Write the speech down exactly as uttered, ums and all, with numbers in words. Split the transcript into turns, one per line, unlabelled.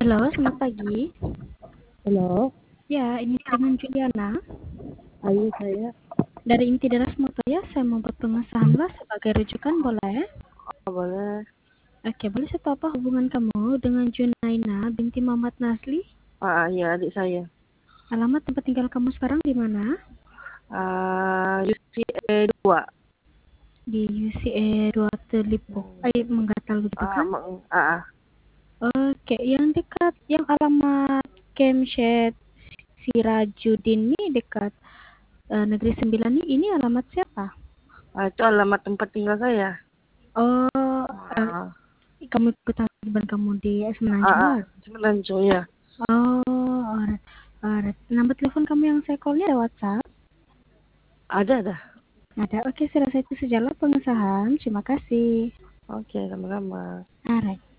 Halo, selamat pagi.
Halo,
Ya, ini dengan Juliana
ayo saya.
dari Inti Deras Motoya. Saya mau buat pengesahan lah sebagai rujukan, boleh?
Oh, boleh.
Oke, boleh saya tahu apa hubungan kamu dengan Junaina binti Muhammad Nasli?
Ah, iya adik saya.
Alamat tempat tinggal kamu sekarang di mana?
Ah, U C A dua.
Di U C A dua Telipo.
Hmm.
Eh, Menggatal begitu
Ah,
kan?
meng, ah, ah.
Oke, yang dekat, yang alamat Kemshed Sirajuddin ini dekat eh, Negeri Sembilan ini, ini alamat siapa?
Ah, itu alamat tempat tinggal saya.
Oh, eh,
Ah,
kamu ikut kewajiban kamu di
ah,
Semenanjung
ah.
Barat?
Semenanjung ya.
Oh, alright, alright. Nomor telepon kamu yang saya call-nya ada WhatsApp?
Ada dah.
Ada. Oke, saya rasa itu sejalan pengesahan. Terima kasih.
Oke, sama-sama.
Alright.